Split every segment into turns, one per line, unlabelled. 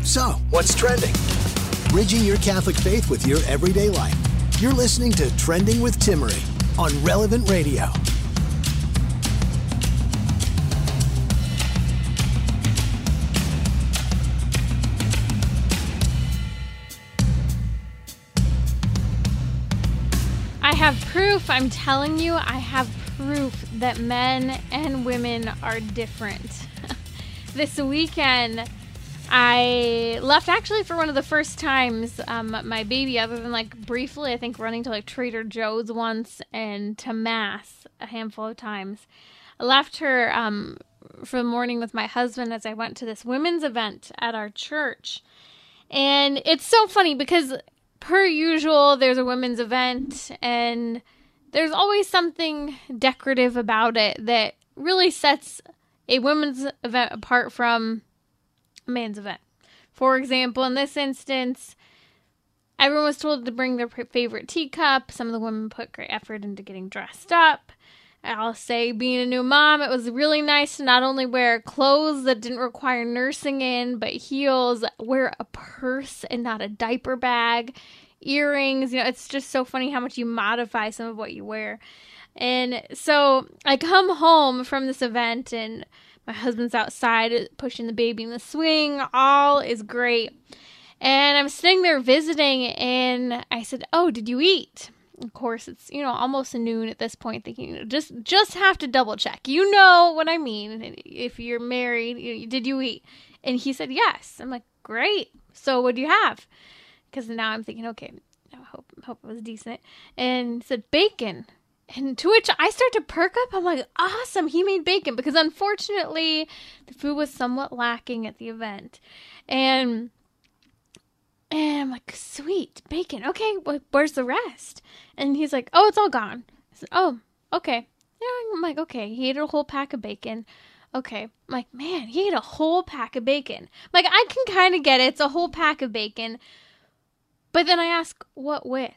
So, what's trending? Bridging your Catholic faith with your everyday life. You're listening to Trending with Timmerie on Relevant Radio.
I have proof. I'm telling you, I have proof that men and women are different. This weekend, I left actually for one of the first times my baby, other than like briefly, I think running to like Trader Joe's once and to Mass a handful of times. I left her for the morning with my husband as I went to this women's event at our church. And it's so funny because per usual, there's a women's event and there's always something decorative about it that really sets a women's event apart from a man's event. For example, in this instance, everyone was told to bring their favorite teacup. Some of the women put great effort into getting dressed up. I'll say, being a new mom, it was really nice to not only wear clothes that didn't require nursing in, but heels, wear a purse and not a diaper bag, earrings. You know, it's just so funny how much you modify some of what you wear. And so I come home from this event and my husband's outside pushing the baby in the swing. All is great. And I'm sitting there visiting and I said, "Oh, did you eat?" Of course, it's, almost noon at this point, thinking, just have to double check. You know what I mean. If you're married, did you eat? And he said, yes. I'm like, great. So what do you have? Because now I'm thinking, okay, I hope it was decent. And he said, bacon. And to which I start to perk up. I'm like, awesome, he made bacon. Because unfortunately, the food was somewhat lacking at the event. And I'm like, sweet, bacon. Okay, well, where's the rest? And he's like, oh, it's all gone. I said, oh, okay. Yeah, I'm like, okay, he ate a whole pack of bacon. Okay. I'm like, man, he ate a whole pack of bacon. I'm like, I can kind of get it. It's a whole pack of bacon. But then I ask, what with?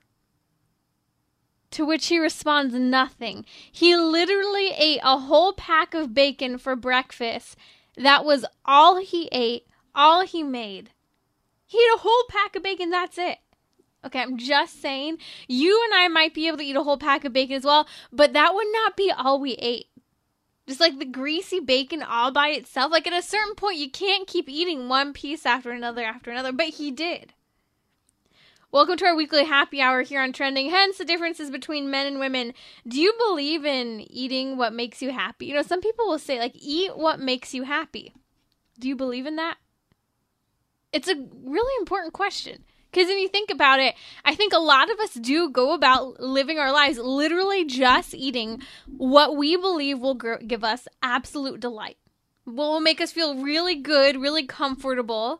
To which he responds, nothing. He literally ate a whole pack of bacon for breakfast. That was all he ate, all he made. He ate a whole pack of bacon, that's it. Okay, I'm just saying, you and I might be able to eat a whole pack of bacon as well, but that would not be all we ate. Just like the greasy bacon all by itself. Like at a certain point, you can't keep eating one piece after another, but he did. Welcome to our weekly happy hour here on Trending, hence the differences between men and women. Do you believe in eating what makes you happy? Some people will say, like, eat what makes you happy. Do you believe in that? It's a really important question. Because if you think about it, I think a lot of us do go about living our lives literally just eating what we believe will give us absolute delight. What will make us feel really good, really comfortable.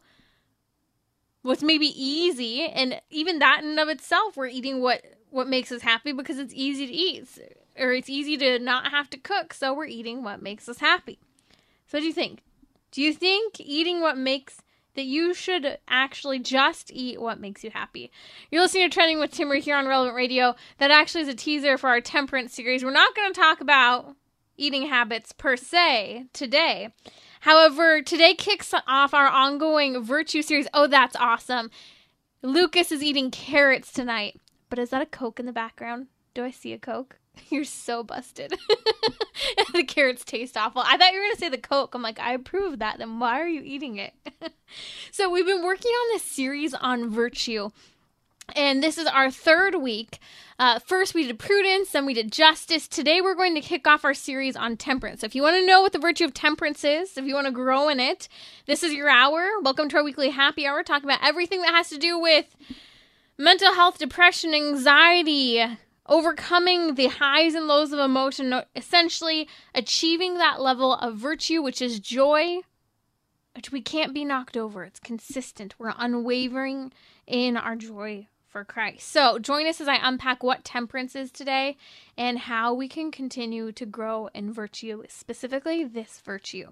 What's maybe easy, and even that in and of itself, we're eating what makes us happy because it's easy to eat, or it's easy to not have to cook, so we're eating what makes us happy. So what do you think? Do you think eating that you should actually just eat what makes you happy? You're listening to Trending with Timmerie here on Relevant Radio. That actually is a teaser for our temperance series. We're not going to talk about eating habits per se today. However, today kicks off our ongoing virtue series. Oh, that's awesome. Lucas is eating carrots tonight. But is that a Coke in the background? Do I see a Coke? You're so busted. The carrots taste awful. I thought you were going to say the Coke. I'm like, I approve that. Then why are you eating it? So we've been working on this series on virtue. And this is our third week. First, we did prudence, then we did justice. Today, we're going to kick off our series on temperance. So if you want to know what the virtue of temperance is, if you want to grow in it, this is your hour. Welcome to our weekly happy hour. We're talking about everything that has to do with mental health, depression, anxiety, overcoming the highs and lows of emotion, essentially achieving that level of virtue, which is joy, which we can't be knocked over. It's consistent. We're unwavering in our joy for Christ. So join us as I unpack what temperance is today and how we can continue to grow in virtue, specifically this virtue.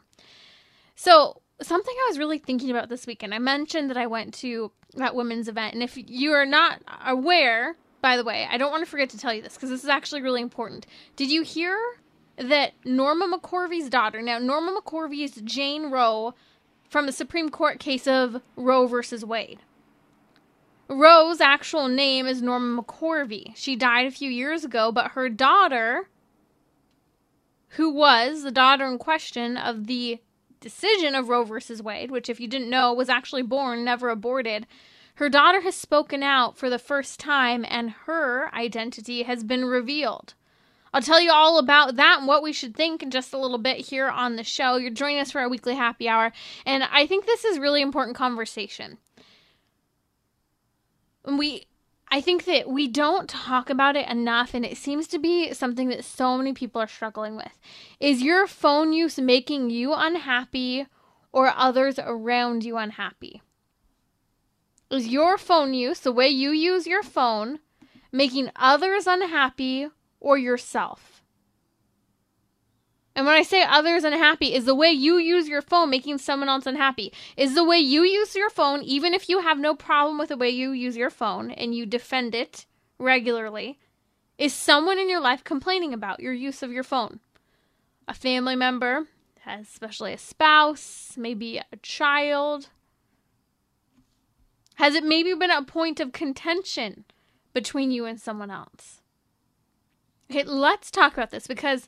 So something I was really thinking about this weekend, I mentioned that I went to that women's event. And if you are not aware, by the way, I don't want to forget to tell you this because this is actually really important. Did you hear that Norma McCorvey's daughter, now Norma McCorvey is Jane Roe from the Supreme Court case of Roe versus Wade. Roe's actual name is Norma McCorvey. She died a few years ago, but her daughter, who was the daughter in question of the decision of Roe versus Wade, which, if you didn't know, was actually born, never aborted, her daughter has spoken out for the first time, and her identity has been revealed. I'll tell you all about that and what we should think in just a little bit here on the show. You're joining us for our weekly happy hour, and I think this is really important conversation. I think that we don't talk about it enough, and it seems to be something that so many people are struggling with. Is your phone use making you unhappy or others around you unhappy? Is your phone use, the way you use your phone, making others unhappy or yourself? And when I say others unhappy, is the way you use your phone making someone else unhappy? Is the way you use your phone, even if you have no problem with the way you use your phone and you defend it regularly, is someone in your life complaining about your use of your phone? A family member, especially a spouse, maybe a child. Has it maybe been a point of contention between you and someone else? Okay, let's talk about this, because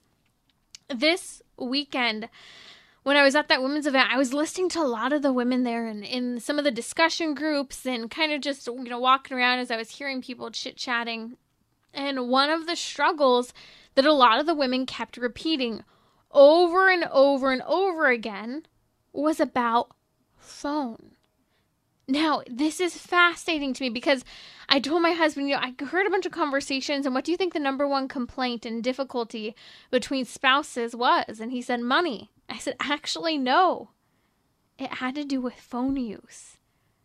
this weekend, when I was at that women's event, I was listening to a lot of the women there and in some of the discussion groups and kind of just, walking around as I was hearing people chit-chatting. And one of the struggles that a lot of the women kept repeating over and over and over again was about phone. Now, this is fascinating to me because I told my husband, I heard a bunch of conversations, and what do you think the number one complaint and difficulty between spouses was? And he said, money. I said, actually, no. It had to do with phone use.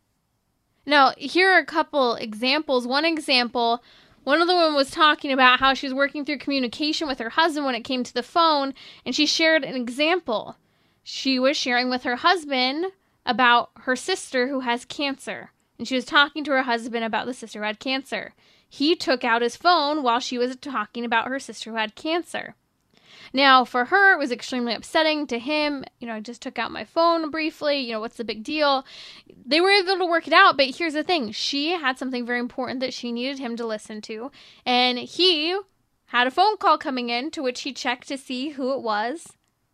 Now, here are a couple examples. One example, one of the women was talking about how she was working through communication with her husband when it came to the phone, and she shared an example. She was sharing with her husband about her sister who has cancer. And she was talking to her husband about the sister who had cancer. He took out his phone while she was talking about her sister who had cancer. Now, for her, it was extremely upsetting. To him, I just took out my phone briefly. What's the big deal? They were able to work it out, but here's the thing. She had something very important that she needed him to listen to. And he had a phone call coming in to which he checked to see who it was,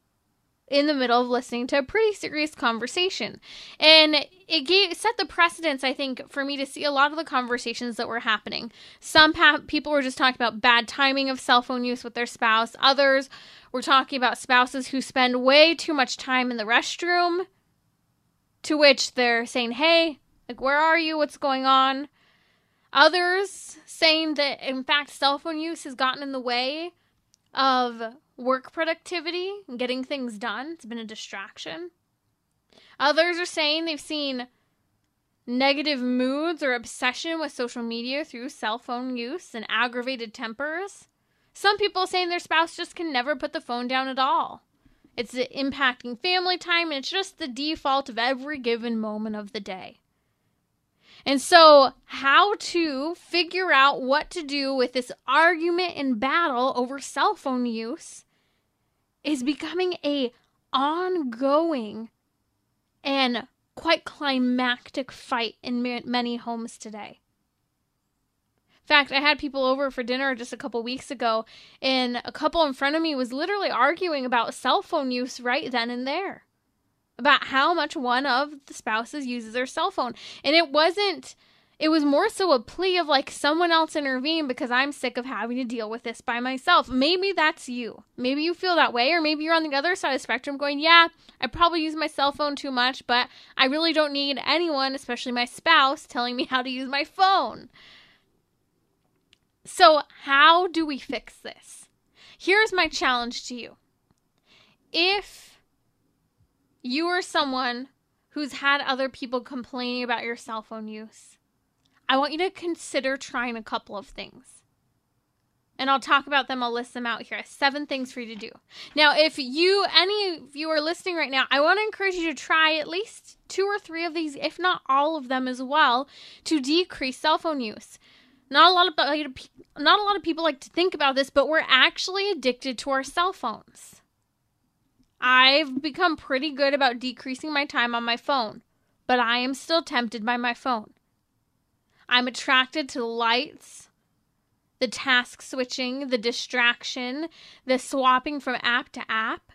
in the middle of listening to a pretty serious conversation. And it set the precedence, I think, for me to see a lot of the conversations that were happening. Some people were just talking about bad timing of cell phone use with their spouse. Others were talking about spouses who spend way too much time in the restroom, to which they're saying, hey, where are you? What's going on? Others saying that, in fact, cell phone use has gotten in the way of work productivity and getting things done. It's been a distraction. Others are saying they've seen negative moods or obsession with social media through cell phone use and aggravated tempers. Some people saying their spouse just can never put the phone down at all. It's impacting family time, and it's just the default of every given moment of the day. And so how to figure out what to do with this argument and battle over cell phone use is becoming a ongoing and quite climactic fight in many homes today. In fact, I had people over for dinner just a couple weeks ago, and a couple in front of me was literally arguing about cell phone use right then and there, about how much one of the spouses uses their cell phone. And it was more so a plea of someone else intervene because I'm sick of having to deal with this by myself. Maybe that's you. Maybe you feel that way, or maybe you're on the other side of the spectrum going, yeah, I probably use my cell phone too much, but I really don't need anyone, especially my spouse, telling me how to use my phone. So how do we fix this? Here's my challenge to you. If you are someone who's had other people complaining about your cell phone use, I want you to consider trying a couple of things. And I'll talk about them. I'll list them out here. 7 things for you to do. Now, if any of you are listening right now, I want to encourage you to try at least 2 or 3 of these, if not all of them as well, to decrease cell phone use. Not a lot of people like to think about this, but we're actually addicted to our cell phones. I've become pretty good about decreasing my time on my phone, but I am still tempted by my phone. I'm attracted to the lights, the task switching, the distraction, the swapping from app to app.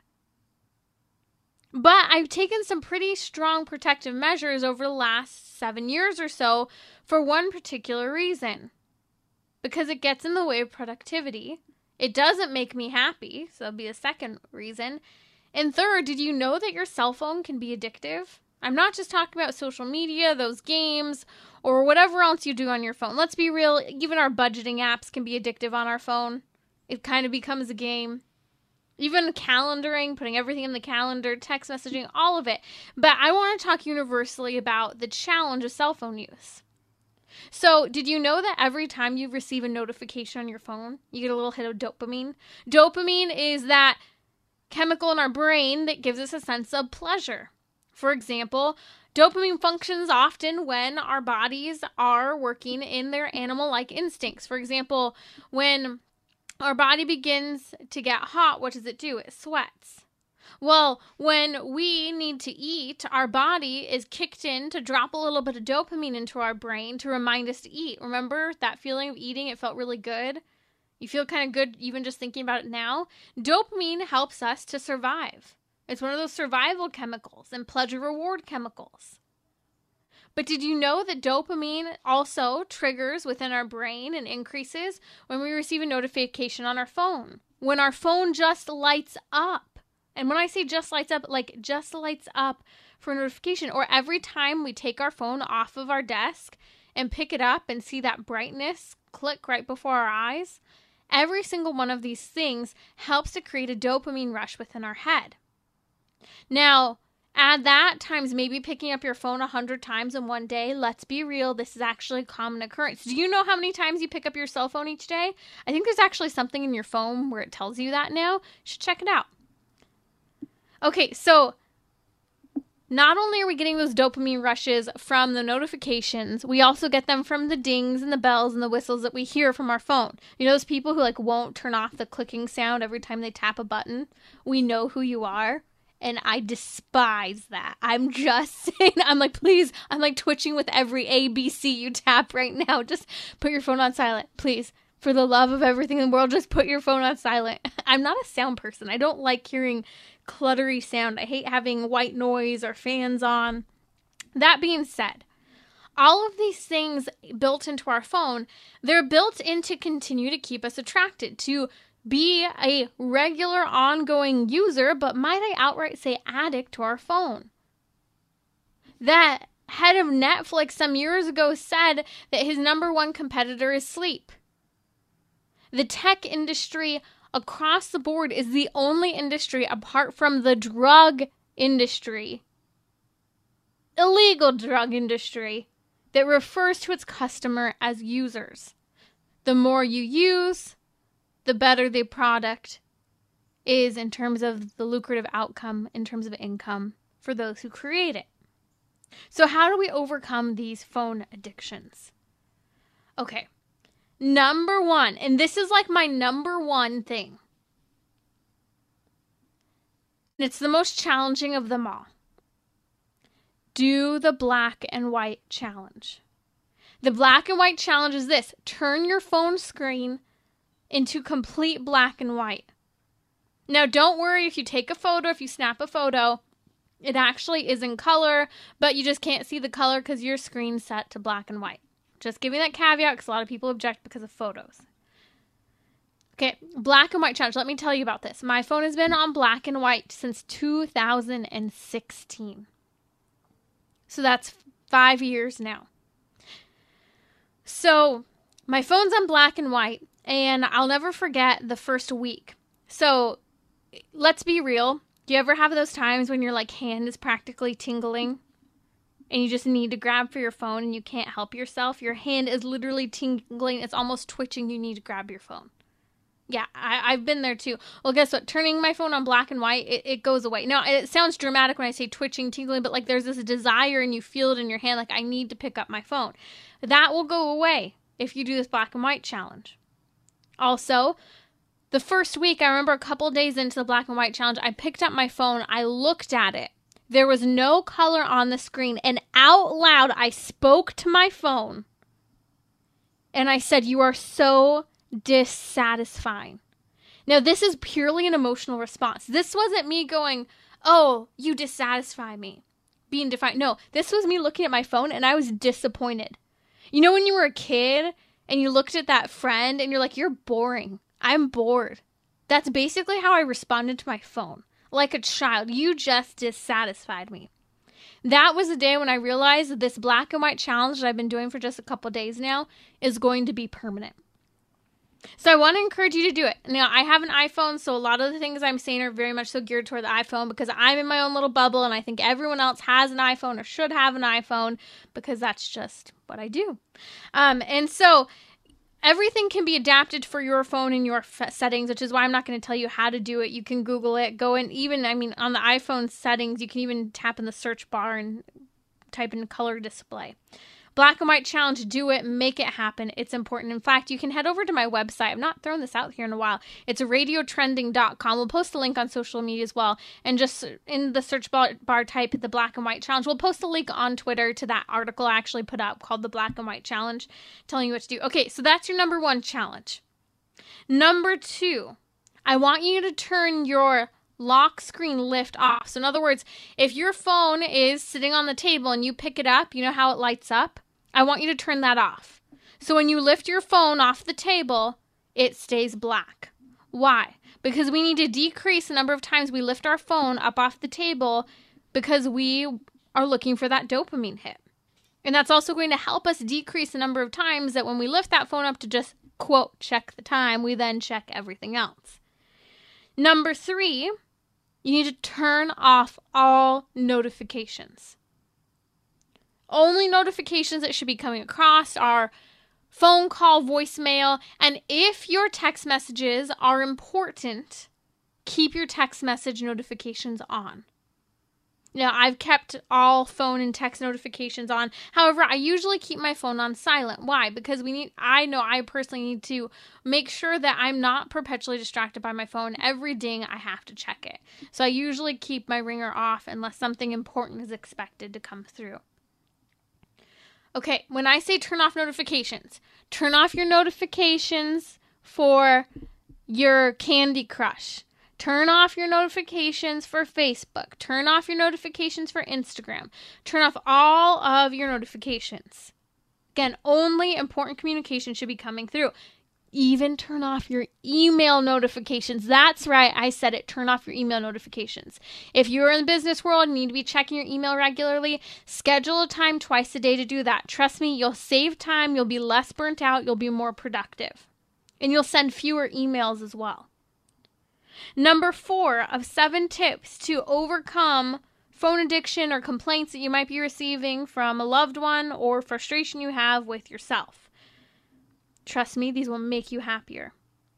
But I've taken some pretty strong protective measures over the last 7 years or so for one particular reason. Because it gets in the way of productivity. It doesn't make me happy, so that'll be the second reason. And third, did you know that your cell phone can be addictive? I'm not just talking about social media, those games, or whatever else you do on your phone. Let's be real, even our budgeting apps can be addictive on our phone. It kind of becomes a game. Even calendaring, putting everything in the calendar, text messaging, all of it. But I want to talk universally about the challenge of cell phone use. So, did you know that every time you receive a notification on your phone, you get a little hit of dopamine? Dopamine is that chemical in our brain that gives us a sense of pleasure. For example, dopamine functions often when our bodies are working in their animal-like instincts. For example, when our body begins to get hot, what does it do? It sweats. Well, when we need to eat, our body is kicked in to drop a little bit of dopamine into our brain to remind us to eat. Remember that feeling of eating? It felt really good. You feel kind of good even just thinking about it now. Dopamine helps us to survive. It's one of those survival chemicals and pleasure reward chemicals. But did you know that dopamine also triggers within our brain and increases when we receive a notification on our phone? When our phone just lights up. And when I say just lights up, like just lights up for a notification. Or every time we take our phone off of our desk and pick it up and see that brightness click right before our eyes. Every single one of these things helps to create a dopamine rush within our head. Now, add that times maybe picking up your phone 100 times in one day. Let's be real, this is actually a common occurrence. Do you know how many times you pick up your cell phone each day? I think there's actually something in your phone where it tells you that now. You should check it out. Okay, so not only are we getting those dopamine rushes from the notifications, we also get them from the dings and the bells and the whistles that we hear from our phone. You know those people who won't turn off the clicking sound every time they tap a button? We know who you are. And I despise that. I'm just saying, please, I'm twitching with every ABC you tap right now. Just put your phone on silent, please. For the love of everything in the world, just put your phone on silent. I'm not a sound person. I don't like hearing cluttery sound. I hate having white noise or fans on. That being said, all of these things built into our phone, they're built in to continue to keep us attracted, to be a regular ongoing user, but might I outright say addict to our phone. That head of Netflix some years ago said that his number one competitor is sleep. The tech industry across the board is the only industry apart from the drug industry, illegal drug industry, that refers to its customer as users. The more you use, the better the product is in terms of the lucrative outcome, in terms of income for those who create it. So how do we overcome these phone addictions? Okay, number one, and this is my number one thing. It's the most challenging of them all. Do the black and white challenge. The black and white challenge is this: turn your phone screen into complete black and white. Now, don't worry if you take a photo, if you snap a photo, it actually is in color, but you just can't see the color because your screen's set to black and white. Just giving that caveat because a lot of people object because of photos. Okay, black and white challenge. Let me tell you about this. My phone has been on black and white since 2016. So that's 5 years now. So my phone's on black and white, and I'll never forget the first week. So let's be real. Do you ever have those times when your hand is practically tingling and you just need to grab for your phone and you can't help yourself? Your hand is literally tingling. It's almost twitching. You need to grab your phone. Yeah, I've been there too. Well, guess what? Turning my phone on black and white, it goes away. Now, it sounds dramatic when I say twitching, tingling, but there's this desire and you feel it in your hand, I need to pick up my phone. That will go away if you do this black and white challenge. Also, The first week, I remember a couple days into the black and white challenge, I picked up my phone, I looked at it. There was no color on the screen, and out loud, I spoke to my phone, and I said, "You are so dissatisfying." Now, this is purely an emotional response. This wasn't me going, "Oh, you dissatisfy me," being defiant. No, this was me looking at my phone, and I was disappointed. You know when you were a kid, and you looked at that friend, and you're like, "You're boring. I'm bored." That's basically how I responded to my phone. Like a child, you just dissatisfied me. That was the day when I realized that this black and white challenge that I've been doing for just a couple days now is going to be permanent. So I want to encourage you to do it. Now, I have an iPhone, so a lot of the things I'm saying are very much so geared toward the iPhone because I'm in my own little bubble, and I think everyone else has an iPhone or should have an iPhone because that's just what I do. And so everything can be adapted for your phone and your settings, which is why I'm not going to tell you how to do it. You can Google it. Go in, on the iPhone settings, you can even tap in the search bar and type in color display. Black and white challenge, do it, make it happen. It's important. In fact, you can head over to my website. I've not thrown this out here in a while. It's radiotrending.com. We'll post a link on social media as well. And just in the search bar type the black and white challenge. We'll post a link on Twitter to that article I actually put up called the black and white challenge, telling you what to do. Okay, so that's your number one challenge. Number two, I want you to turn your lock screen lift off. So in other words, if your phone is sitting on the table and you pick it up, you know how it lights up? I want you to turn that off. So when you lift your phone off the table, it stays black. Why? Because we need to decrease the number of times we lift our phone up off the table because we are looking for that dopamine hit. And that's also going to help us decrease the number of times that when we lift that phone up to just, quote, check the time, we then check everything else. Number three, you need to turn off all notifications. Only notifications that should be coming across are phone call, voicemail, and if your text messages are important, keep your text message notifications on. Now, I've kept all phone and text notifications on. However, I usually keep my phone on silent. Why? Because I personally need to make sure that I'm not perpetually distracted by my phone. Every ding, I have to check it. So I usually keep my ringer off unless something important is expected to come through. Okay, when I say turn off notifications, turn off your notifications for your Candy Crush. Turn off your notifications for Facebook. Turn off your notifications for Instagram. Turn off all of your notifications. Again, only important communication should be coming through. Even turn off your email notifications. That's right, I said it. Turn off your email notifications. If you're in the business world and need to be checking your email regularly, schedule a time twice a day to do that. Trust me, you'll save time, you'll be less burnt out, you'll be more productive. And you'll send fewer emails as well. Number 4 of 7 tips to overcome phone addiction or complaints that you might be receiving from a loved one or frustration you have with yourself. Trust me, these will make you happier.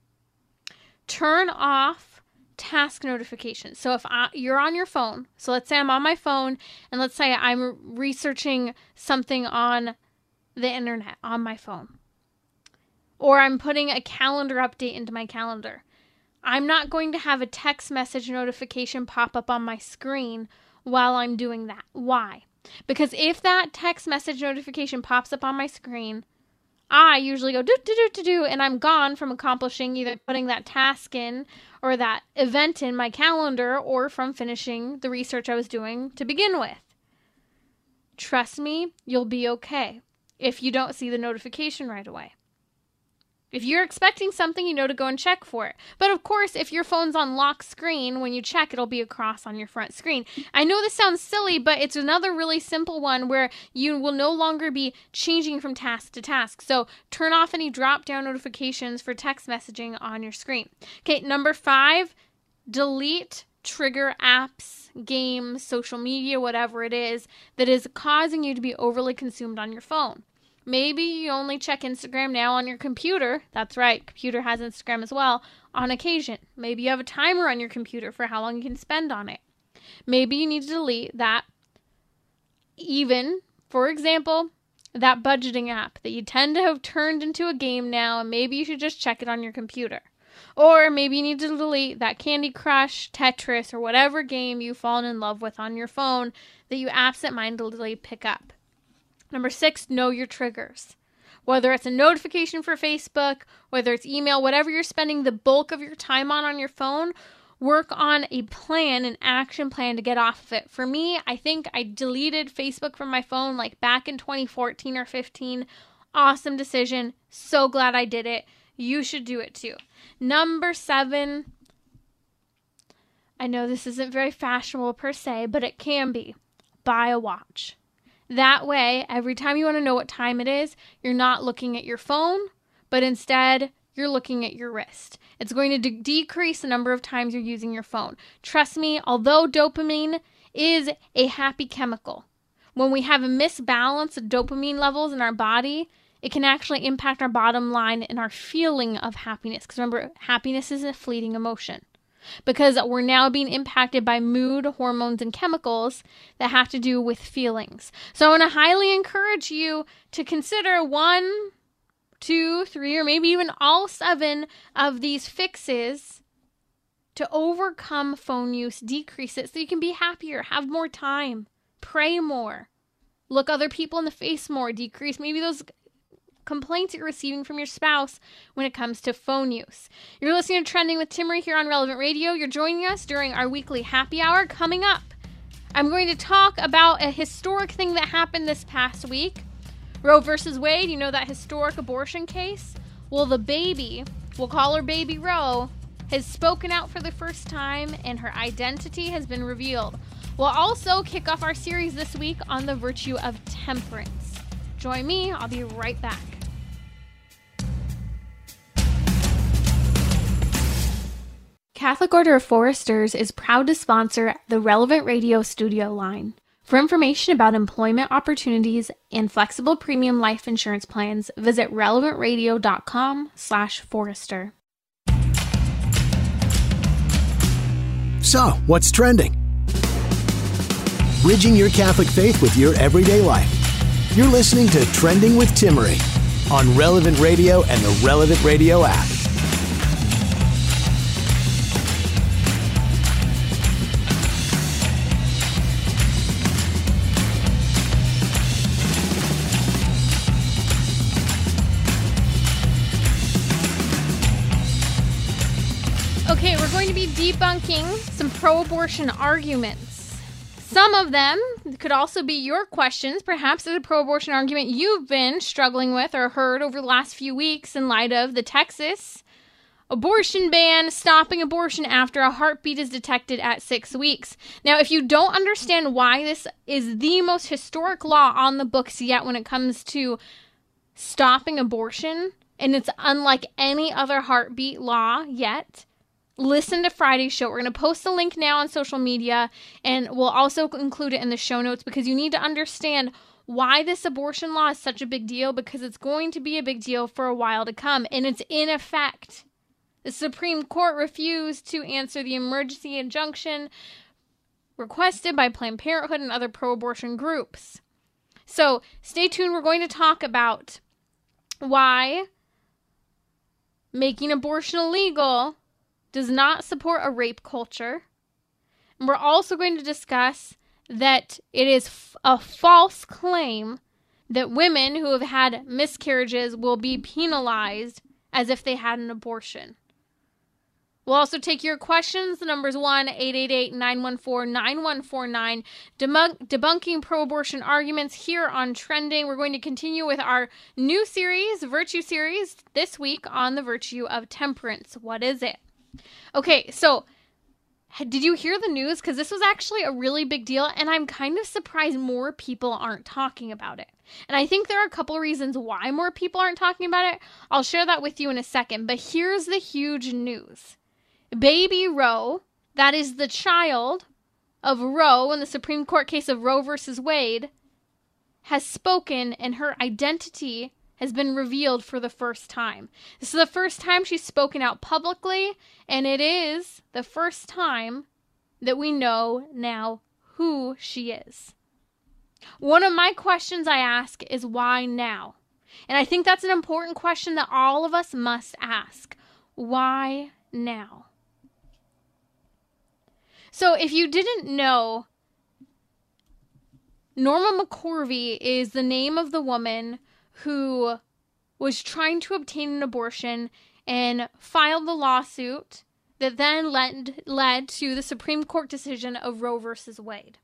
Turn off task notifications. So if you're on your phone, so let's say I'm on my phone, and let's say I'm researching something on the internet on my phone, or I'm putting a calendar update into my calendar. I'm not going to have a text message notification pop up on my screen while I'm doing that. Why? Because if that text message notification pops up on my screen, I usually go do, and I'm gone from accomplishing either putting that task in or that event in my calendar or from finishing the research I was doing to begin with. Trust me, you'll be okay if you don't see the notification right away. If you're expecting something, you know to go and check for it. But of course, if your phone's on lock screen, when you check, it'll be a cross on your front screen. I know this sounds silly, but it's another really simple one where you will no longer be changing from task to task. So turn off any drop-down notifications for text messaging on your screen. Okay, number 5, delete trigger apps, games, social media, whatever it is that is causing you to be overly consumed on your phone. Maybe you only check Instagram now on your computer. That's right, computer has Instagram as well, on occasion. Maybe you have a timer on your computer for how long you can spend on it. Maybe you need to delete that. Even, for example, that budgeting app that you tend to have turned into a game now, and maybe you should just check it on your computer. Or maybe you need to delete that Candy Crush, Tetris, or whatever game you've fallen in love with on your phone that you absentmindedly pick up. Number 6, know your triggers. Whether it's a notification for Facebook, whether it's email, whatever you're spending the bulk of your time on your phone, work on a plan, an action plan to get off of it. For me, I think I deleted Facebook from my phone like back in 2014 or 15. Awesome decision. So glad I did it. You should do it too. Number 7, I know this isn't very fashionable per se, but it can be. Buy a watch. That way, every time you want to know what time it is, you're not looking at your phone, but instead you're looking at your wrist. It's going to decrease the number of times you're using your phone. Trust me, although dopamine is a happy chemical, when we have a misbalance of dopamine levels in our body, it can actually impact our bottom line and our feeling of happiness. Because remember, happiness is a fleeting emotion. Because we're now being impacted by mood, hormones, and chemicals that have to do with feelings. So I want to highly encourage you to consider 1, 2, 3, or maybe even all 7 of these fixes to overcome phone use, decrease it so you can be happier, have more time, pray more, look other people in the face more, decrease maybe those complaints you're receiving from your spouse when it comes to phone use. You're listening to Trending with Timmerie here on Relevant Radio. You're joining us during our weekly happy hour. Coming up, I'm going to talk about a historic thing that happened this past week. Roe versus Wade, you know that historic abortion case? Well, the baby, we'll call her Baby Roe, has spoken out for the first time and her identity has been revealed. We'll also kick off our series this week on the virtue of temperance. Join me, I'll be right back. Catholic Order of Foresters is proud to sponsor the Relevant Radio studio line. For information about employment opportunities and flexible premium life insurance plans, visit relevantradio.com/Forester.
So, what's trending? Bridging your Catholic faith with your everyday life. You're listening to Trending with Timmerie on Relevant Radio and the Relevant Radio app.
Okay, we're going to be debunking some pro-abortion arguments. Some of them could also be your questions. Perhaps there's a pro-abortion argument you've been struggling with or heard over the last few weeks in light of the Texas abortion ban, stopping abortion after a heartbeat is detected at 6 weeks. Now, if you don't understand why this is the most historic law on the books yet when it comes to stopping abortion, and it's unlike any other heartbeat law yet, listen to Friday's show. We're going to post the link now on social media, and we'll also include it in the show notes because you need to understand why this abortion law is such a big deal, because it's going to be a big deal for a while to come, and it's in effect. The Supreme Court refused to answer the emergency injunction requested by Planned Parenthood and other pro-abortion groups. So stay tuned. We're going to talk about why making abortion illegal does not support a rape culture. And we're also going to discuss that it is a false claim that women who have had miscarriages will be penalized as if they had an abortion. We'll also take your questions. The number is 1-888-914-9149. Debunking pro-abortion arguments here on Trending. We're going to continue with our new series, Virtue Series, this week on the virtue of temperance. What is it? Okay, so did you hear the news? Because this was actually a really big deal, and I'm kind of surprised more people aren't talking about it. And I think there are a couple reasons why more people aren't talking about it. I'll share that with you in a second, but here's the huge news. Baby Roe, that is the child of Roe in the Supreme Court case of Roe versus Wade, has spoken, and her identity has been revealed for the first time. This is the first time she's spoken out publicly, and it is the first time that we know now who she is. One of my questions I ask is why now? And I think that's an important question that all of us must ask. Why now? So if you didn't know, Norma McCorvey is the name of the woman who was trying to obtain an abortion and filed the lawsuit that then led to the Supreme Court decision of Roe versus Wade.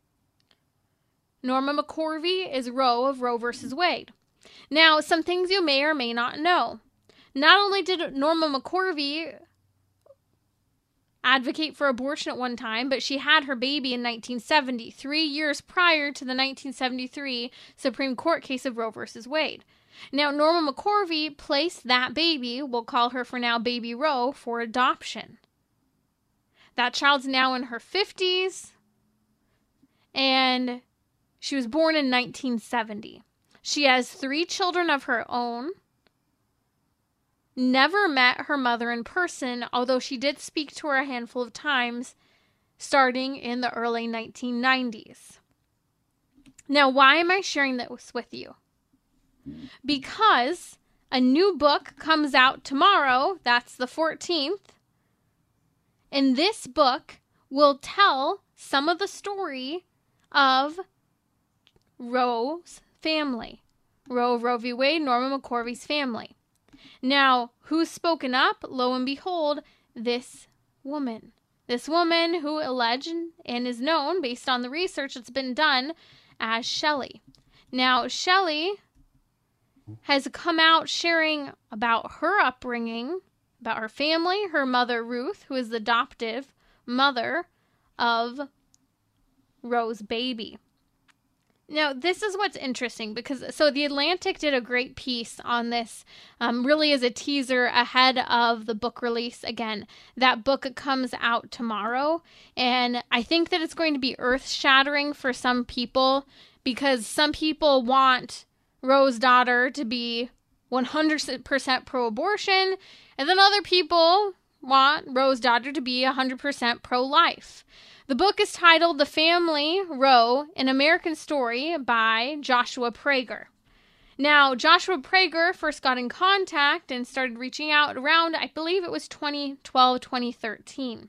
Norma McCorvey is Roe of Roe versus Wade. Now, some things you may or may not know. Not only did Norma McCorvey advocate for abortion at one time, but she had her baby in 1970, 3 years prior to the 1973 Supreme Court case of Roe versus Wade. Now, Norma McCorvey placed that baby, we'll call her for now Baby Roe, for adoption. That child's now in her 50s, and she was born in 1970. She has 3 children of her own. Never met her mother in person, although she did speak to her a handful of times starting in the early 1990s. Now, why am I sharing this with you? Because a new book comes out tomorrow, that's the 14th, and this book will tell some of the story of Roe's family. Roe v. Wade, Norma McCorvey's family. Now, who's spoken up? Lo and behold, this woman. This woman who alleged and is known, based on the research that's been done, as Shelley. Now, Shelley has come out sharing about her upbringing, about her family, her mother, Ruth, who is the adoptive mother of Roe's baby. Now, this is what's interesting because, The Atlantic did a great piece on this, really as a teaser ahead of the book release. Again, that book comes out tomorrow, and I think that it's going to be earth-shattering for some people because some people want Roe's daughter to be 100% pro-abortion, and then other people want Roe's daughter to be 100% pro-life. The book is titled The Family Roe, An American Story by Joshua Prager. Now, Joshua Prager first got in contact and started reaching out around, I believe it was 2012, 2013.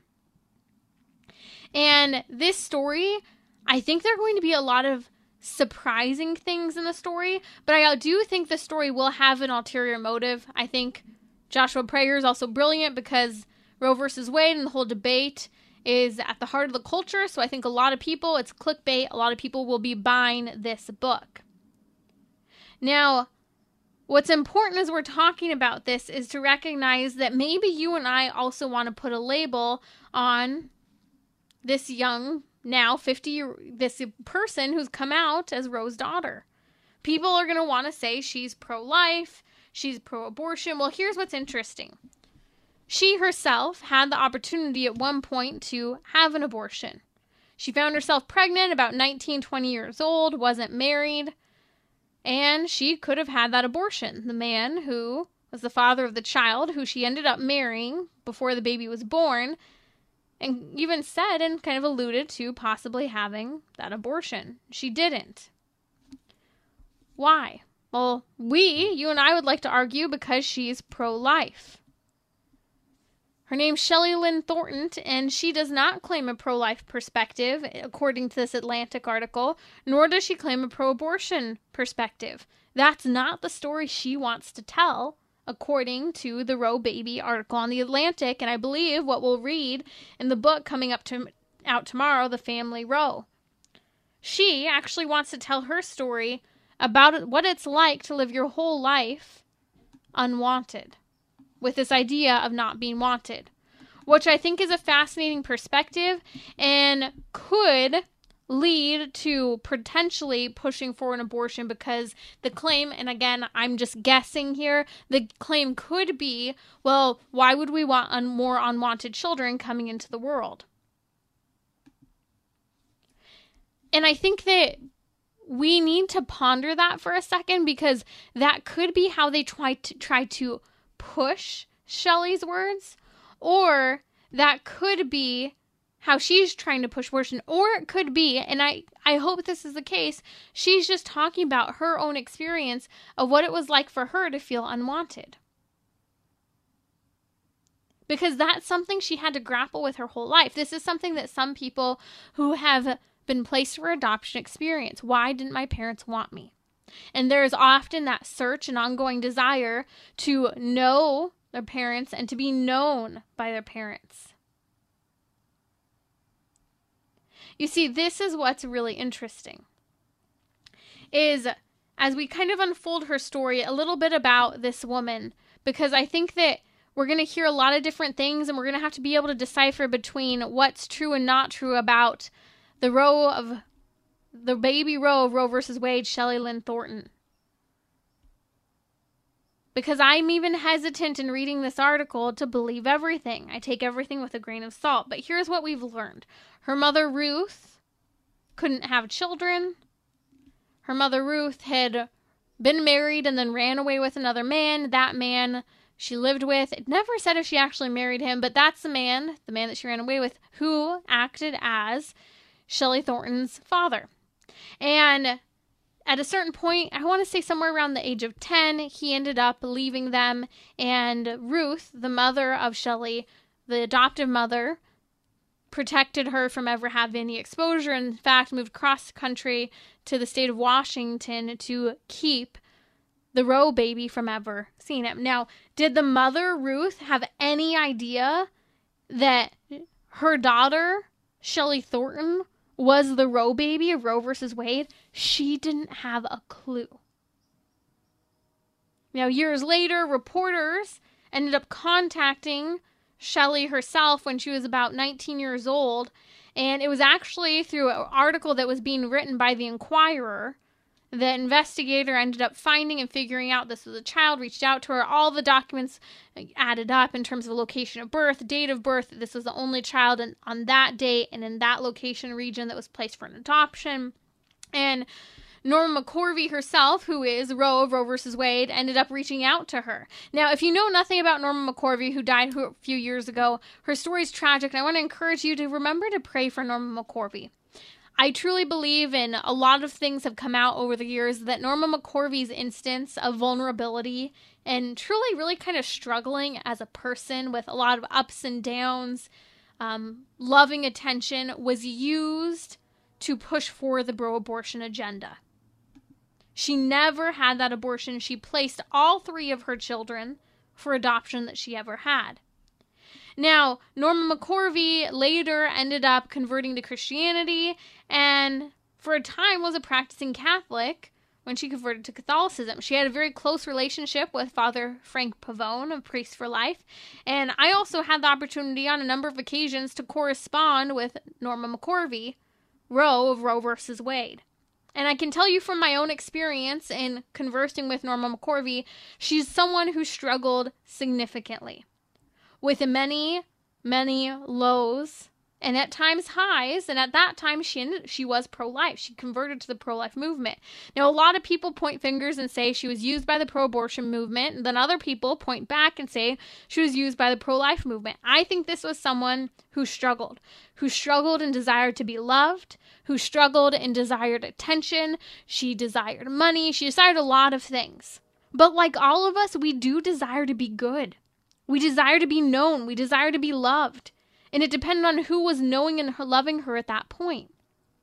And this story, I think there are going to be a lot of surprising things in the story, but I do think the story will have an ulterior motive. I think Joshua Prager is also brilliant because Roe versus Wade and the whole debate is at the heart of the culture, so I think a lot of people, it's clickbait, a lot of people will be buying this book. Now, what's important as we're talking about this is to recognize that maybe you and I also want to put a label on this young, now 50, this person who's come out as Roe's daughter. People are going to want to say she's pro-life, she's pro-abortion. Well, here's what's interesting. She herself had the opportunity at one point to have an abortion. She found herself pregnant, about 19, 20 years old, wasn't married, and she could have had that abortion. The man who was the father of the child, who she ended up marrying before the baby was born, and even said and kind of alluded to possibly having that abortion. She didn't. Why? Well, you and I would like to argue because she's pro-life. Her name's Shelley Lynn Thornton, and she does not claim a pro-life perspective, according to this Atlantic article, nor does she claim a pro-abortion perspective. That's not the story she wants to tell, according to the Roe Baby article on The Atlantic, and I believe what we'll read in the book coming out tomorrow, The Family Roe. She actually wants to tell her story about what it's like to live your whole life unwanted, with this idea of not being wanted, which I think is a fascinating perspective and could lead to potentially pushing for an abortion because the claim, and again, I'm just guessing here, the claim could be, well, why would we want more unwanted children coming into the world? And I think that we need to ponder that for a second because that could be how they try to push Shelley's words, or that could be how she's trying to push abortion, or it could be, and I hope this is the case, she's just talking about her own experience of what it was like for her to feel unwanted. because that's something she had to grapple with her whole life. This is something that some people who have been placed for adoption experience. Why didn't my parents want me? And there is often that search and ongoing desire to know their parents and to be known by their parents. You see, this is what's really interesting, is as we kind of unfold her story, a little bit about this woman, because I think that we're going to hear a lot of different things, and we're going to have to be able to decipher between what's true and not true about the baby Roe of Roe versus Wade, Shelley Lynn Thornton. Because I'm even hesitant in reading this article to believe everything. I take everything with a grain of salt. But here's what we've learned. Her mother, Ruth, couldn't have children. Her mother, Ruth, had been married and then ran away with another man. That man she lived with, it never said if she actually married him, but that's the man that she ran away with, who acted as Shelley Thornton's father. And at a certain point, I want to say somewhere around the age of 10, he ended up leaving them, and Ruth, the mother of Shelley, the adoptive mother, protected her from ever having any exposure, and in fact moved cross country to the state of Washington to keep the Roe baby from ever seeing him. Now, did the mother, Ruth, have any idea that her daughter, Shelley Thornton, was the Roe baby of Roe versus Wade? She didn't have a clue. Now, years later, reporters ended up contacting Shelley herself when she was about 19 years old, and it was actually through an article that was being written by the Inquirer. The investigator ended up finding and figuring out this was a child, reached out to her. All the documents added up in terms of location of birth, date of birth. This was the only child on that date and in that location region that was placed for an adoption. And Norma McCorvey herself, who is Roe of Roe versus Wade, ended up reaching out to her. Now, if you know nothing about Norma McCorvey, who died a few years ago, her story is tragic, and I want to encourage you to remember to pray for Norma McCorvey. I truly believe, and a lot of things have come out over the years, that Norma McCorvey's instance of vulnerability and truly really kind of struggling as a person with a lot of ups and downs, loving attention, was used to push for the pro-abortion agenda. She never had that abortion. She placed all 3 of her children for adoption that she ever had. Now, Norma McCorvey later ended up converting to Christianity and for a time was a practicing Catholic when she converted to Catholicism. She had a very close relationship with Father Frank Pavone of Priests for Life, and I also had the opportunity on a number of occasions to correspond with Norma McCorvey, Roe of Roe versus Wade. And I can tell you from my own experience in conversing with Norma McCorvey, she's someone who struggled significantly with many, many lows and at times highs. And at that time, she was pro-life. She converted to the pro-life movement. Now, a lot of people point fingers and say she was used by the pro-abortion movement. And then other people point back and say she was used by the pro-life movement. I think this was someone who struggled and desired to be loved, who struggled and desired attention. She desired money. She desired a lot of things. But like all of us, we do desire to be good. We desire to be known. We desire to be loved. And it depended on who was knowing and loving her at that point.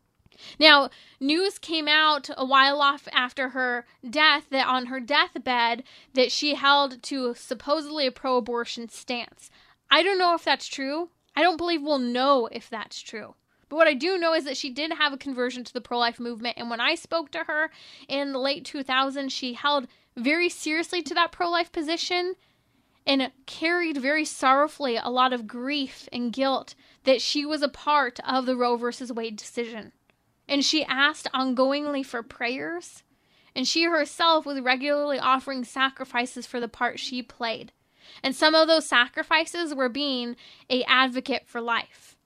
Now, news came out a while off after her death that on her deathbed that she held to supposedly a pro-abortion stance. I don't know if that's true. I don't believe we'll know if that's true. But what I do know is that she did have a conversion to the pro-life movement. And when I spoke to her in the late 2000s, she held very seriously to that pro-life position and carried very sorrowfully a lot of grief and guilt that she was a part of the Roe versus Wade decision. And she asked ongoingly for prayers, and she herself was regularly offering sacrifices for the part she played. And some of those sacrifices were being an advocate for life.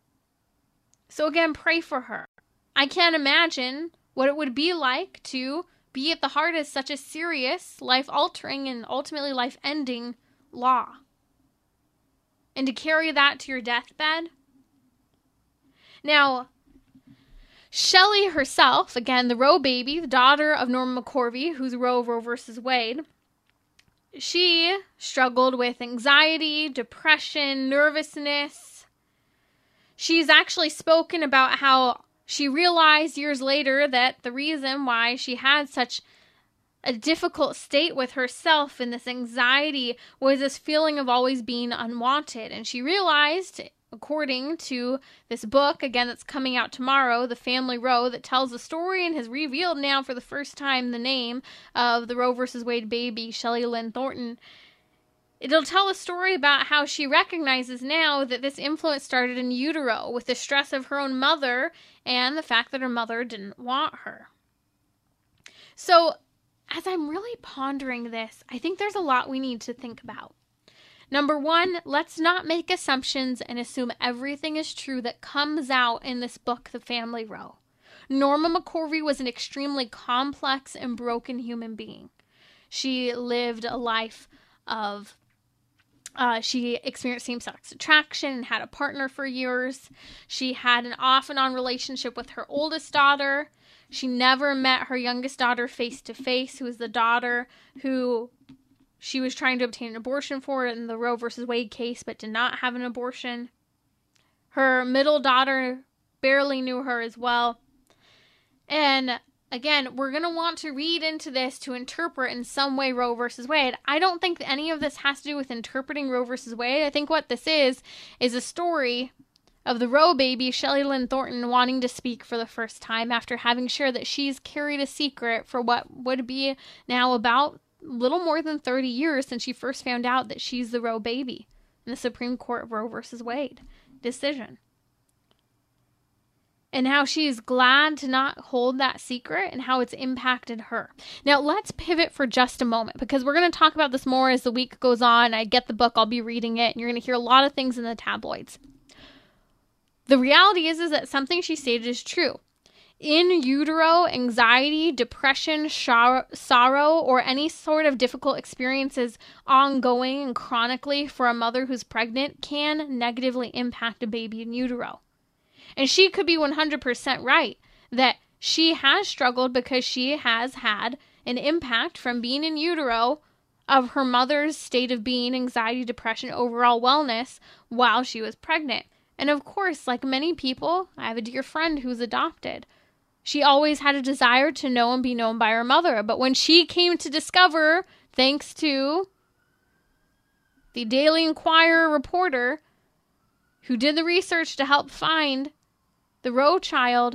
So again, pray for her. I can't imagine what it would be like to be at the heart of such a serious, life-altering, and ultimately life-ending law. And to carry that to your deathbed. Now, Shelley herself, again, the Roe baby, the daughter of Norma McCorvey, who's Roe versus Wade, she struggled with anxiety, depression, nervousness. She's actually spoken about how she realized years later that the reason why she had such a difficult state with herself and this anxiety was this feeling of always being unwanted. And she realized, according to this book, again, that's coming out tomorrow, The Family Roe, that tells the story and has revealed now for the first time the name of the Roe versus Wade baby, Shelley Lynn Thornton. It'll tell a story about how she recognizes now that this influence started in utero with the stress of her own mother and the fact that her mother didn't want her. So, as I'm really pondering this, I think there's a lot we need to think about. Number one, let's not make assumptions and assume everything is true that comes out in this book, The Family Roe. Norma McCorvey was an extremely complex and broken human being. She lived a life of she experienced same-sex attraction and had a partner for years. She had an off and on relationship with her oldest daughter. She never met her youngest daughter face-to-face, who was the daughter who she was trying to obtain an abortion for in the Roe versus Wade case, but did not have an abortion. Her middle daughter barely knew her as well. And again, we're going to want to read into this to interpret in some way Roe versus Wade. I don't think that any of this has to do with interpreting Roe versus Wade. I think what this is a story of the Roe baby, Shelley Lynn Thornton, wanting to speak for the first time after having shared that she's carried a secret for what would be now about little more than 30 years since she first found out that she's the Roe baby in the Supreme Court Roe versus Wade decision. And how she's glad to not hold that secret and how it's impacted her. Now, let's pivot for just a moment because we're going to talk about this more as the week goes on. I get the book, I'll be reading it, and you're going to hear a lot of things in the tabloids. The reality is that something she stated is true. In utero, anxiety, depression, sorrow, or any sort of difficult experiences ongoing and chronically for a mother who's pregnant can negatively impact a baby in utero. And she could be 100% right that she has struggled because she has had an impact from being in utero of her mother's state of being, anxiety, depression, overall wellness while she was pregnant. And of course, like many people, I have a dear friend who's adopted. She always had a desire to know and be known by her mother. But when she came to discover, thanks to the Daily Inquirer reporter who did the research to help find the Roe child,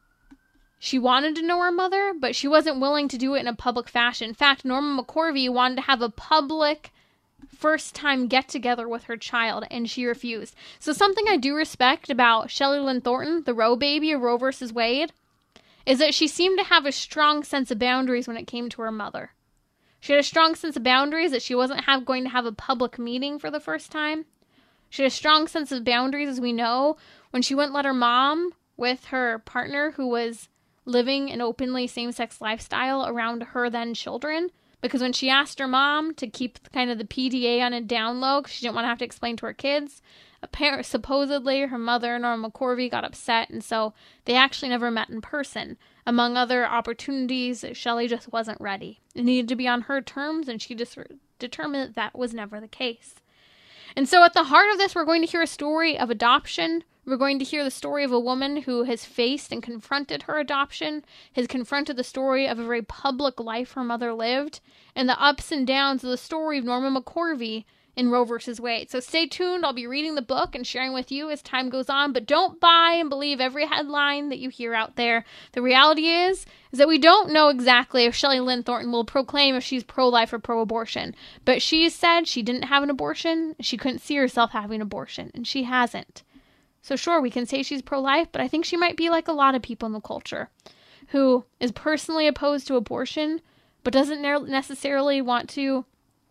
she wanted to know her mother, but she wasn't willing to do it in a public fashion. In fact, Norma McCorvey wanted to have a public first-time get-together with her child, and she refused. So something I do respect about Shelley Lynn Thornton, the Roe baby of Roe versus Wade, is that she seemed to have a strong sense of boundaries when it came to her mother. She had a strong sense of boundaries that she wasn't going to have a public meeting for the first time. She had a strong sense of boundaries, as we know, when she wouldn't let her mom with her partner who was living an openly same-sex lifestyle around her then children. Because when she asked her mom to keep kind of the PDA on a down low, because she didn't want to have to explain to her kids, supposedly her mother, Norma McCorvey, got upset, and so they actually never met in person. Among other opportunities, Shelley just wasn't ready. It needed to be on her terms, and she just determined that that was never the case. And so at the heart of this, we're going to hear a story of adoption. We're going to hear the story of a woman who has faced and confronted her adoption, has confronted the story of a very public life her mother lived, and the ups and downs of the story of Norma McCorvey in Roe versus Wade. So stay tuned. I'll be reading the book and sharing with you as time goes on, but don't buy and believe every headline that you hear out there. The reality is that we don't know exactly if Shelley Lynn Thornton will proclaim if she's pro-life or pro-abortion, but she said she didn't have an abortion. She couldn't see herself having an abortion, and she hasn't. So sure, we can say she's pro-life, but I think she might be like a lot of people in the culture who is personally opposed to abortion, but doesn't necessarily want to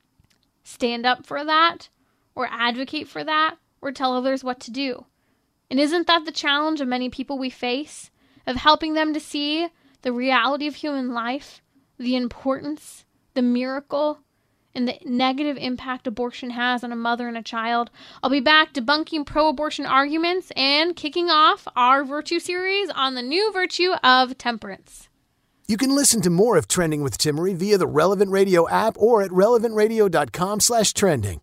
stand up for that or advocate for that or tell others what to do. And isn't that the challenge of many people we face, of helping them to see the reality of human life, the importance, the miracle, and the negative impact abortion has on a mother and a child? I'll be back debunking pro-abortion arguments and kicking off our virtue series on the new virtue of temperance.
You can listen to more of Trending with Timmery via the Relevant Radio app or at relevantradio.com/trending.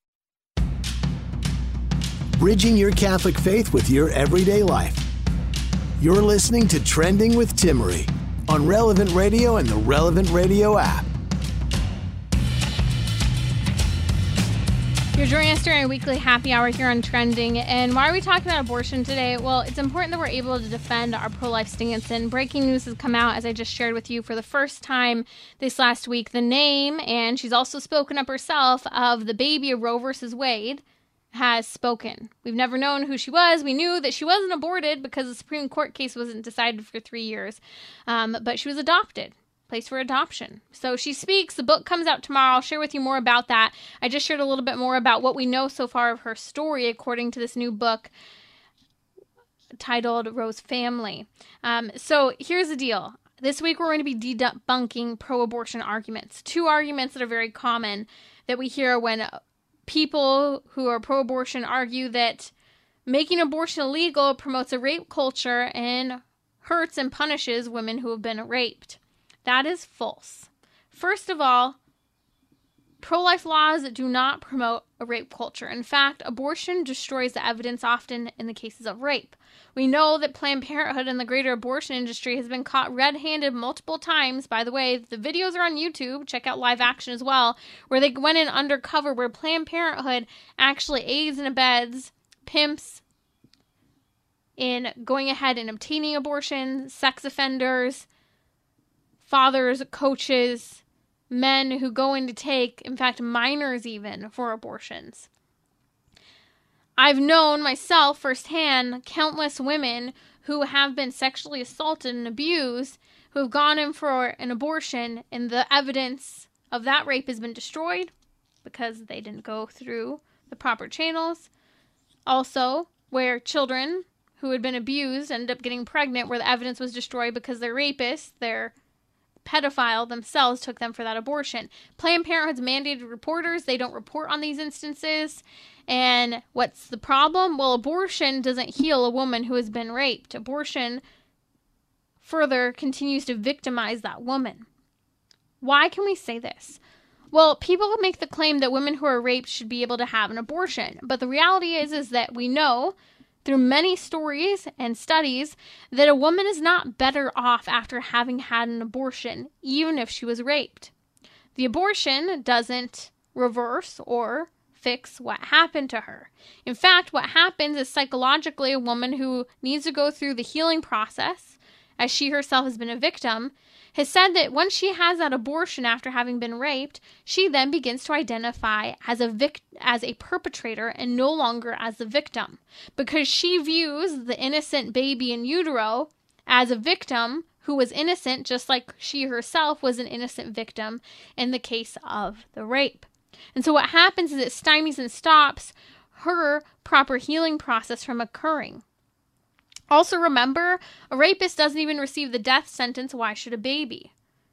Bridging your Catholic faith with your everyday life. You're listening to Trending with Timmery on Relevant Radio and the Relevant Radio app.
You're joining us during our weekly happy hour here on Trending. And why are we talking about abortion today? Well, it's important that we're able to defend our pro-life stance. And breaking news has come out, as I just shared with you, for the first time this last week. The name, and she's also spoken up herself, of the baby of Roe versus Wade has spoken. We've never known who she was. We knew that she wasn't aborted because the Supreme Court case wasn't decided for 3 years. But she was adopted. Place for adoption. So she speaks. The book comes out tomorrow. I'll share with you more about that. I just shared a little bit more about what we know so far of her story according to this new book titled Roe's Family. So here's the deal. This week we're going to be debunking pro-abortion arguments. Two arguments that are very common that we hear when people who are pro-abortion argue that making abortion illegal promotes a rape culture and hurts and punishes women who have been raped. That is false. First of all, pro-life laws do not promote a rape culture. In fact, abortion destroys the evidence often in the cases of rape. We know that Planned Parenthood and the greater abortion industry has been caught red-handed multiple times. By the way, the videos are on YouTube. Check out Live Action as well, where they went in undercover, where Planned Parenthood actually aids and abets pimps in going ahead and obtaining abortion, sex offenders, fathers, coaches, men who go in to take, in fact, minors even, for abortions. I've known myself firsthand countless women who have been sexually assaulted and abused, who have gone in for an abortion, and the evidence of that rape has been destroyed because they didn't go through the proper channels. Also, where children who had been abused ended up getting pregnant, where the evidence was destroyed because their rapist, their pedophile themselves, took them for that abortion. Planned Parenthood's mandated reporters. They don't report on these instances. And what's the problem? Well, abortion doesn't heal a woman who has been raped. Abortion further continues to victimize that woman. Why can we say this? Well, people make the claim that women who are raped should be able to have an abortion. But the reality is that we know through many stories and studies that a woman is not better off after having had an abortion, even if she was raped. The abortion doesn't reverse or fix what happened to her. In fact, what happens is psychologically a woman who needs to go through the healing process, as she herself has been a victim, has said that once she has that abortion after having been raped, she then begins to identify as a perpetrator and no longer as the victim, because she views the innocent baby in utero as a victim who was innocent, just like she herself was an innocent victim in the case of the rape. And so what happens is it stymies and stops her proper healing process from occurring. Also remember, a rapist doesn't even receive the death sentence. Why should a baby?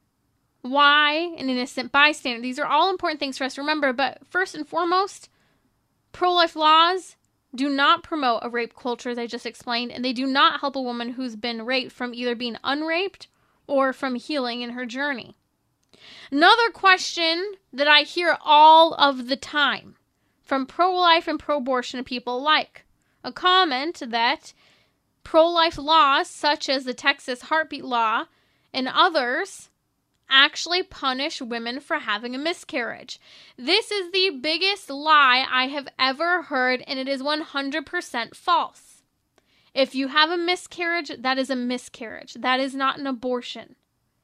Why an innocent bystander? These are all important things for us to remember, but first and foremost, pro-life laws do not promote a rape culture, as I just explained, and they do not help a woman who's been raped from either being unraped or from healing in her journey. Another question that I hear all of the time from pro-life and pro-abortion people alike, a comment that pro-life laws, such as the Texas heartbeat law and others, actually punish women for having a miscarriage. This is the biggest lie I have ever heard, and it is 100% false. If you have a miscarriage, that is a miscarriage. That is not an abortion.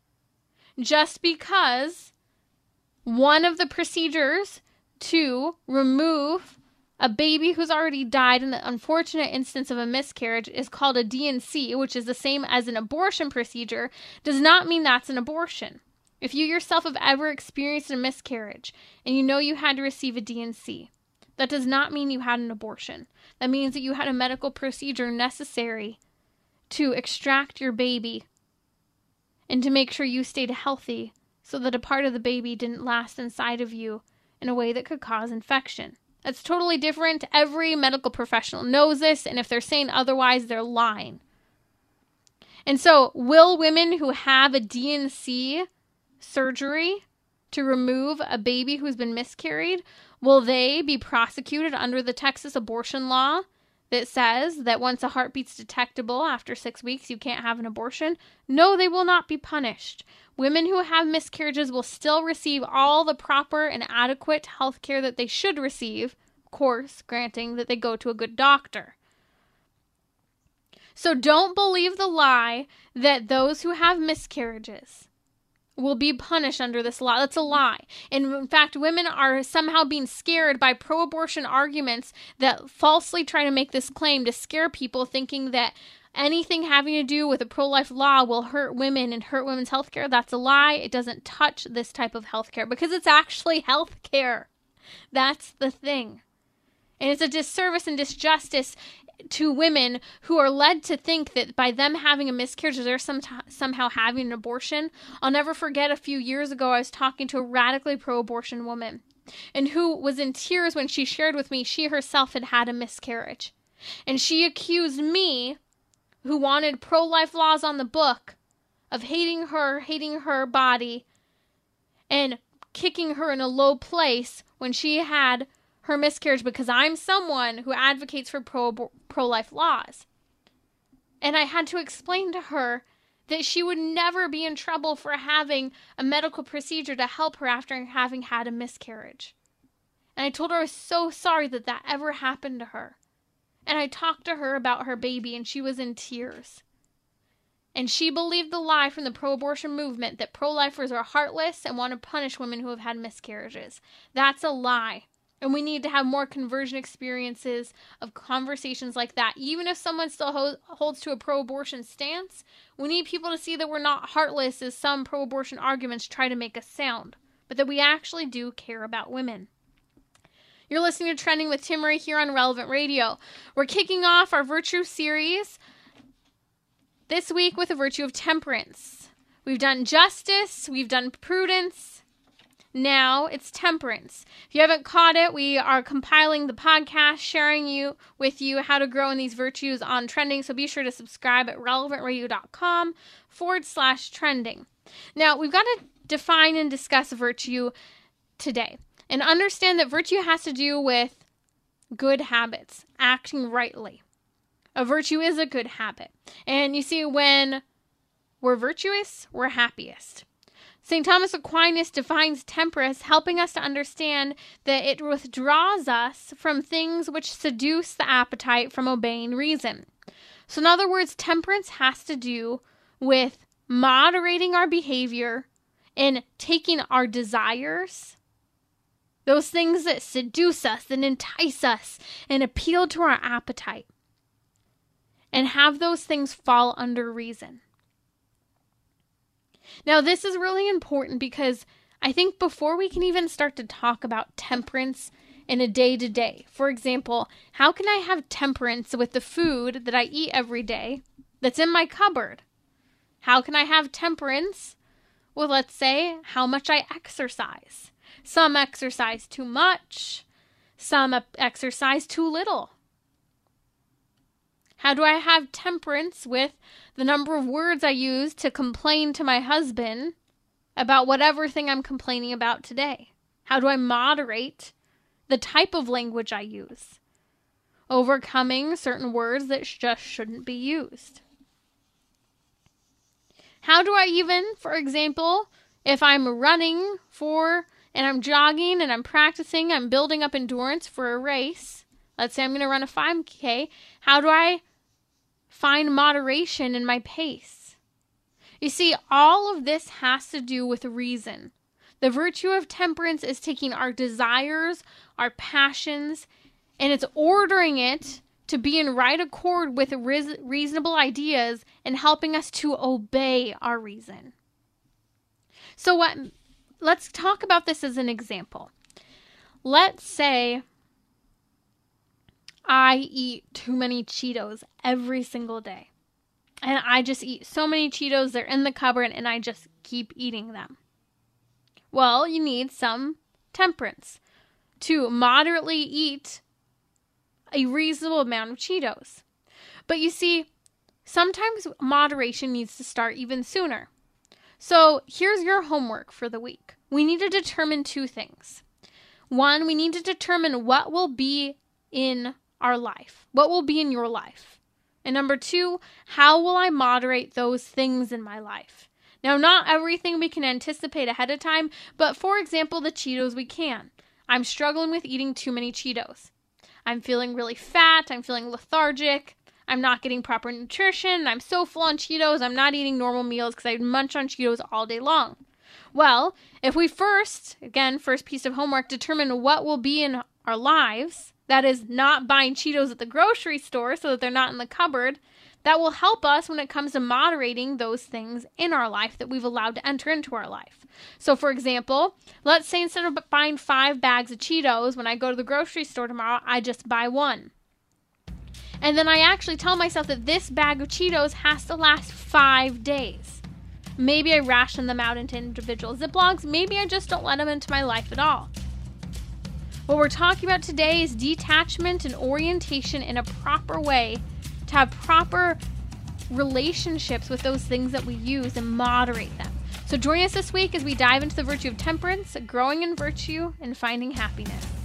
Just because one of the procedures to remove a baby who's already died in the unfortunate instance of a miscarriage is called a D&C, which is the same as an abortion procedure, does not mean that's an abortion. If you yourself have ever experienced a miscarriage and you know you had to receive a D&C, that does not mean you had an abortion. That means that you had a medical procedure necessary to extract your baby and to make sure you stayed healthy so that a part of the baby didn't last inside of you in a way that could cause infection. That's totally different. Every medical professional knows this, and if they're saying otherwise, they're lying. And so will women who have a D&C surgery to remove a baby who's been miscarried, will they be prosecuted under the Texas abortion law that says that once a heartbeat's detectable after 6 weeks, you can't have an abortion? No, they will not be punished. Women who have miscarriages will still receive all the proper and adequate health care that they should receive, of course, granting that they go to a good doctor. So don't believe the lie that those who have miscarriages will be punished under this law. That's a lie. And in fact, women are somehow being scared by pro-abortion arguments that falsely try to make this claim to scare people, thinking that anything having to do with a pro-life law will hurt women and hurt women's health care. That's a lie. It doesn't touch this type of health care because it's actually health care. That's the thing. And it's a disservice and disjustice to women who are led to think that by them having a miscarriage, they're somehow having an abortion. I'll never forget a few years ago, I was talking to a radically pro-abortion woman and who was in tears when she shared with me she herself had had a miscarriage. And she accused me, who wanted pro-life laws on the book, of hating her body, and kicking her in a low place when she had her miscarriage because I'm someone who advocates for pro-life laws. And I had to explain to her that she would never be in trouble for having a medical procedure to help her after having had a miscarriage. And I told her I was so sorry that that ever happened to her. And I talked to her about her baby, and she was in tears. And she believed the lie from the pro-abortion movement that pro-lifers are heartless and want to punish women who have had miscarriages. That's a lie. And we need to have more conversion experiences of conversations like that. Even if someone still holds to a pro-abortion stance, we need people to see that we're not heartless as some pro-abortion arguments try to make us sound, but that we actually do care about women. You're listening to Trending with Timmerie here on Relevant Radio. We're kicking off our virtue series this week with the virtue of temperance. We've done justice, we've done prudence. Now it's temperance. If you haven't caught it, we are compiling the podcast, sharing with you how to grow in these virtues on Trending. So be sure to subscribe at relevantradio.com/trending. Now we've got to define and discuss virtue today and understand that virtue has to do with good habits, acting rightly. A virtue is a good habit. And you see, when we're virtuous, we're happiest. St. Thomas Aquinas defines temperance, helping us to understand that it withdraws us from things which seduce the appetite from obeying reason. So in other words, temperance has to do with moderating our behavior and taking our desires, those things that seduce us and entice us and appeal to our appetite, and have those things fall under reason. Now, this is really important because I think before we can even start to talk about temperance in a day-to-day, for example, how can I have temperance with the food that I eat every day that's in my cupboard? How can I have temperance with, let's say, how much I exercise? Some exercise too much, some exercise too little. How do I have temperance with the number of words I use to complain to my husband about whatever thing I'm complaining about today? How do I moderate the type of language I use, overcoming certain words that just shouldn't be used? How do I even, for example, if I'm running and I'm jogging and I'm practicing, I'm building up endurance for a race, let's say I'm going to run a 5K, how do I find moderation in my pace? You see, all of this has to do with reason. The virtue of temperance is taking our desires, our passions, and it's ordering it to be in right accord with reasonable ideas and helping us to obey our reason. So let's talk about this as an example. Let's say I eat too many Cheetos every single day. And I just eat so many Cheetos, they're in the cupboard, and I just keep eating them. Well, you need some temperance to moderately eat a reasonable amount of Cheetos. But you see, sometimes moderation needs to start even sooner. So here's your homework for the week. We need to determine 2 things. 1, we need to determine what will be in our life, what will be in your life. And number 2, how will I moderate those things in my life? Now, not everything we can anticipate ahead of time, but for example, the Cheetos we can. I'm struggling with eating too many Cheetos. I'm feeling really fat. I'm feeling lethargic. I'm not getting proper nutrition. I'm so full on Cheetos. I'm not eating normal meals because I munch on Cheetos all day long. Well, if we first piece of homework, determine what will be in our lives, that is not buying Cheetos at the grocery store so that they're not in the cupboard, that will help us when it comes to moderating those things in our life that we've allowed to enter into our life. So for example, let's say instead of buying 5 bags of Cheetos, when I go to the grocery store tomorrow, I just buy 1. And then I actually tell myself that this bag of Cheetos has to last 5 days. Maybe I ration them out into individual Ziplocs. Maybe I just don't let them into my life at all. What we're talking about today is detachment and orientation in a proper way to have proper relationships with those things that we use and moderate them. So join us this week as we dive into the virtue of temperance, growing in virtue, and finding happiness.